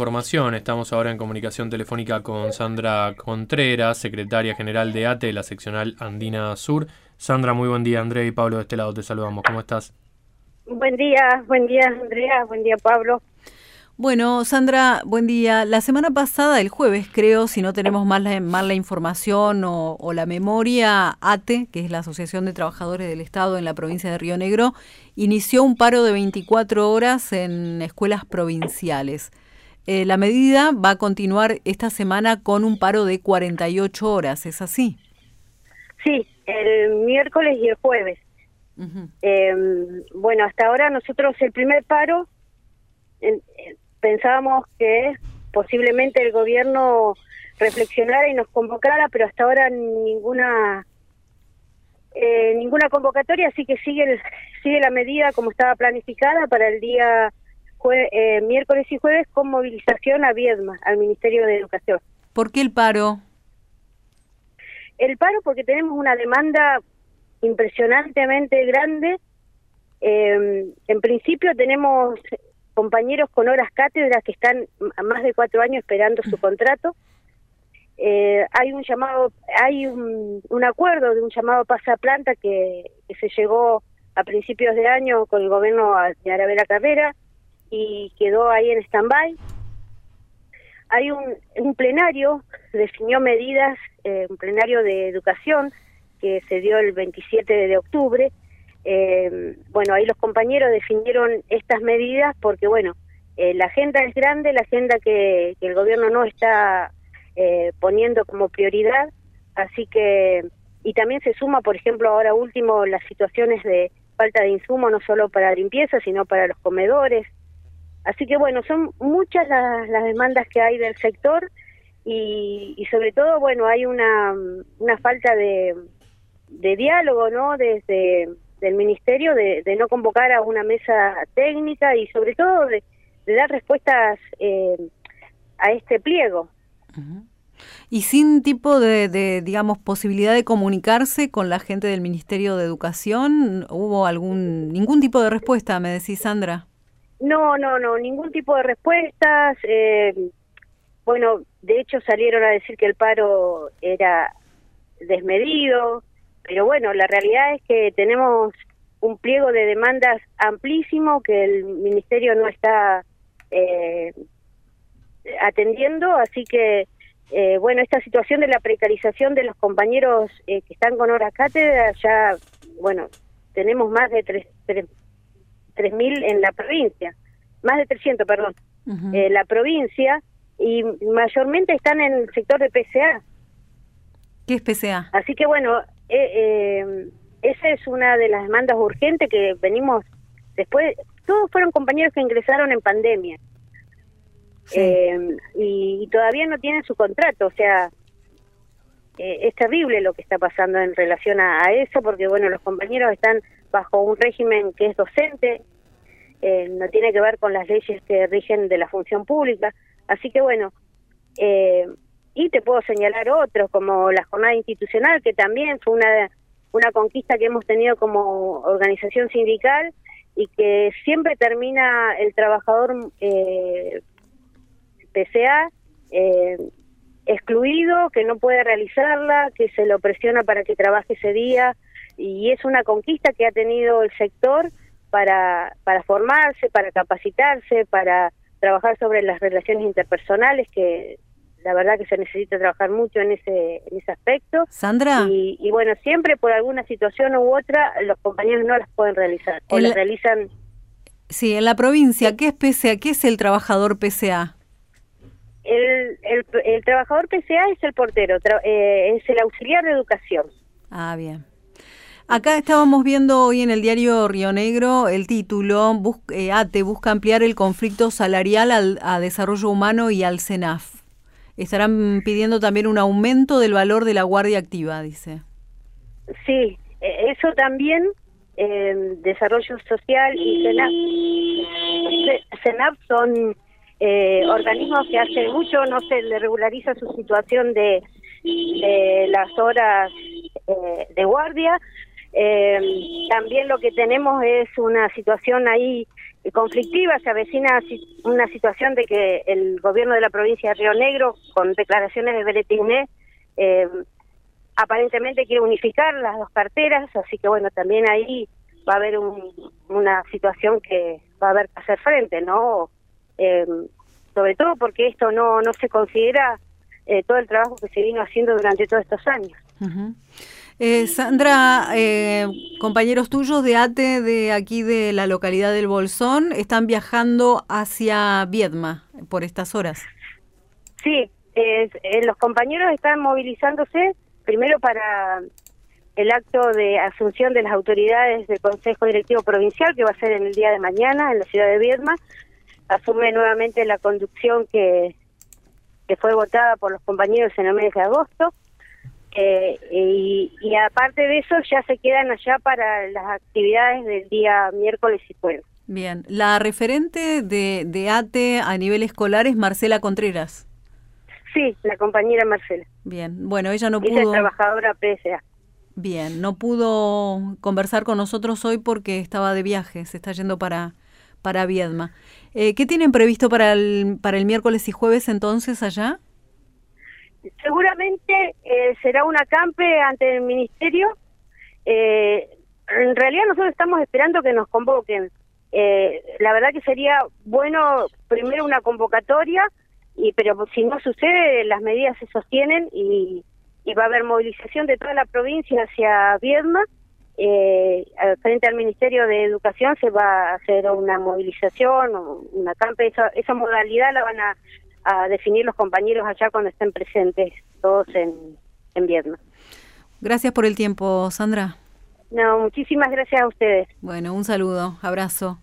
información. Estamos ahora en comunicación telefónica con Sandra Contreras, secretaria general de ATE, la seccional Andina Sur. Sandra, muy buen día. Andrea y Pablo de este lado te saludamos. ¿Cómo estás? Buen día Andrea, buen día Pablo. Bueno, Sandra, buen día. La semana pasada, el jueves creo, si no tenemos mal la información o la memoria, ATE, que es la Asociación de Trabajadores del Estado en la provincia de Río Negro, inició un paro de 24 horas en escuelas provinciales. La medida va a continuar esta semana con un paro de 48 horas, ¿es así? Sí, el miércoles y el jueves. Uh-huh. Bueno, hasta ahora nosotros el primer paro pensábamos que posiblemente el gobierno reflexionara y nos convocara, pero hasta ahora ninguna convocatoria, así que sigue la medida como estaba planificada para el día miércoles y jueves, con movilización a Viedma, al Ministerio de Educación. ¿Por qué el paro? El paro porque tenemos una demanda impresionantemente grande. En principio tenemos compañeros con horas cátedra que están más de 4 años esperando su contrato. Hay un acuerdo de un llamado pasaplanta que se llegó a principios de año con el gobierno de Aravena Carrera y quedó ahí en stand-by. Hay un plenario, definió medidas, un plenario de educación que se dio el 27 de octubre. Bueno, ahí los compañeros definieron estas medidas porque, bueno, la agenda es grande, la agenda que el gobierno no está poniendo como prioridad, así que, y también se suma, por ejemplo, ahora último, las situaciones de falta de insumos, no solo para limpieza, sino para los comedores. Así que, bueno, son muchas las demandas que hay del sector y sobre todo, bueno, hay una falta de diálogo, ¿no?, desde del ministerio de no convocar a una mesa técnica y sobre todo de dar respuestas a este pliego. Uh-huh. Y sin tipo de digamos, posibilidad de comunicarse con la gente del Ministerio de Educación, ¿hubo ningún tipo de respuesta, me decís, Sandra? No, ningún tipo de respuestas. Bueno, de hecho salieron a decir que el paro era desmedido, pero bueno, la realidad es que tenemos un pliego de demandas amplísimo que el ministerio no está atendiendo, así que bueno, esta situación de la precarización de los compañeros que están con horas cátedra, ya, bueno, tenemos más de 3.000 en la provincia, más de 300, perdón, uh-huh. La provincia, y mayormente están en el sector de PCA. ¿Qué es PCA? Así que bueno, esa es una de las demandas urgentes que venimos después. Todos fueron compañeros que ingresaron en pandemia. Sí. Y todavía no tienen su contrato, o sea, es terrible lo que está pasando en relación a eso, porque bueno, los compañeros están bajo un régimen que es docente, no tiene que ver con las leyes que rigen de la función pública, así que bueno, y te puedo señalar otros, como la jornada institucional, que también fue una conquista que hemos tenido como organización sindical y que siempre termina el trabajador PCA excluido, que no puede realizarla, que se lo presiona para que trabaje ese día, y es una conquista que ha tenido el sector para formarse, para capacitarse, para trabajar sobre las relaciones interpersonales, que la verdad que se necesita trabajar mucho en ese aspecto. Sandra. Y bueno, siempre por alguna situación u otra los compañeros no las pueden realizar, o las realizan. Sí, en la provincia, ¿qué es PCA? ¿Qué es el trabajador PCA? El trabajador PCA es el portero, es el auxiliar de educación. Ah, bien. Acá estábamos viendo hoy en el diario Río Negro el título, ATE busca ampliar el conflicto salarial a Desarrollo Humano y al CENAF. Estarán pidiendo también un aumento del valor de la guardia activa, dice. Sí, eso también, Desarrollo Social y CENAF son organismos que hace mucho no se le regulariza su situación de las horas de guardia. También lo que tenemos es una situación ahí conflictiva. Se avecina una situación de que el gobierno de la provincia de Río Negro, con declaraciones de Bretigné, aparentemente quiere unificar las dos carteras, así que bueno, también ahí va a haber una situación que va a haber que hacer frente, ¿no? Sobre todo porque esto no se considera todo el trabajo que se vino haciendo durante todos estos años. Uh-huh. Sandra, compañeros tuyos de ATE de aquí de la localidad del Bolsón están viajando hacia Viedma por estas horas. Sí, los compañeros están movilizándose primero para el acto de asunción de las autoridades del Consejo Directivo Provincial, que va a ser en el día de mañana en la ciudad de Viedma. Asume nuevamente la conducción que fue votada por los compañeros en el mes de agosto. Y aparte de eso, ya se quedan allá para las actividades del día miércoles y jueves. Bien, la referente de ATE a nivel escolar es Marcela Contreras. Sí, la compañera Marcela. Bien, bueno, ella no Ella pudo... es trabajadora PSA. Bien, no pudo conversar con nosotros hoy porque estaba de viaje, se está yendo para Viedma. ¿Qué tienen previsto para el miércoles y jueves entonces allá? Seguramente será un acampe ante el ministerio. En realidad nosotros estamos esperando que nos convoquen. La verdad que sería bueno primero una convocatoria, pero si no sucede, las medidas se sostienen y va a haber movilización de toda la provincia hacia Viedma. Frente al Ministerio de Educación se va a hacer una movilización, un acampe. Esa modalidad la van a definir los compañeros allá cuando estén presentes todos en Viedma. Gracias por el tiempo, Sandra. No, muchísimas gracias a ustedes. Bueno, un saludo, abrazo.